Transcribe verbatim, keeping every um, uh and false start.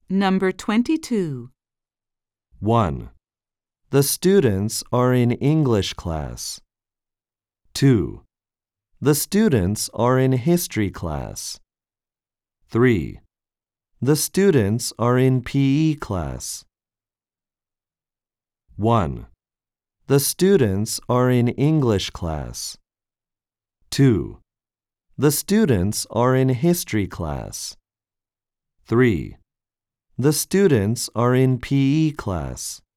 Number twenty-two. one. The students are in English class. two. The students are in history class. three. The students are in P E class. one. The students are in English class. two. The students are in history class. three. The students are in P E class.